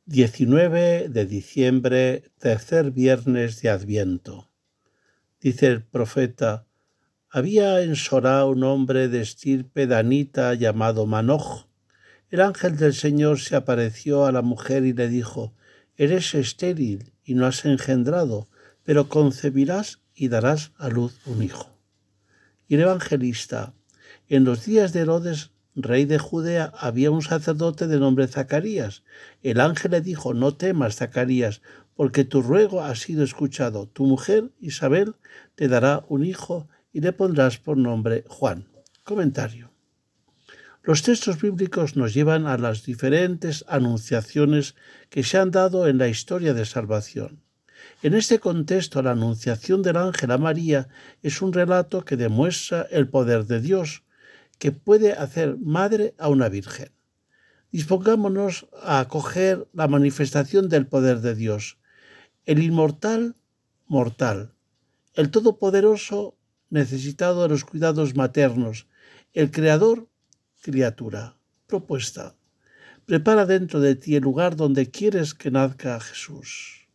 19 de diciembre, tercer viernes de Adviento. Dice el profeta: había en Sorá un hombre de estirpe danita llamado Manoj. El ángel del Señor se apareció a la mujer y le dijo: eres estéril y no has engendrado, pero concebirás y darás a luz un hijo. Y el evangelista: en los días de Herodes, rey de Judea, había un sacerdote de nombre Zacarías. El ángel le dijo: no temas, Zacarías, porque tu ruego ha sido escuchado. Tu mujer, Isabel, te dará un hijo y le pondrás por nombre Juan. Comentario. Los textos bíblicos nos llevan a las diferentes anunciaciones que se han dado en la historia de salvación. En este contexto, la anunciación del ángel a María es un relato que demuestra el poder de Dios, que puede hacer madre a una virgen. Dispongámonos a acoger la manifestación del poder de Dios, el inmortal, mortal, el todopoderoso, necesitado de los cuidados maternos, el creador, criatura. Propuesta: prepara dentro de ti el lugar donde quieres que nazca Jesús.